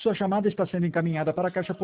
Sua chamada está sendo encaminhada para a caixa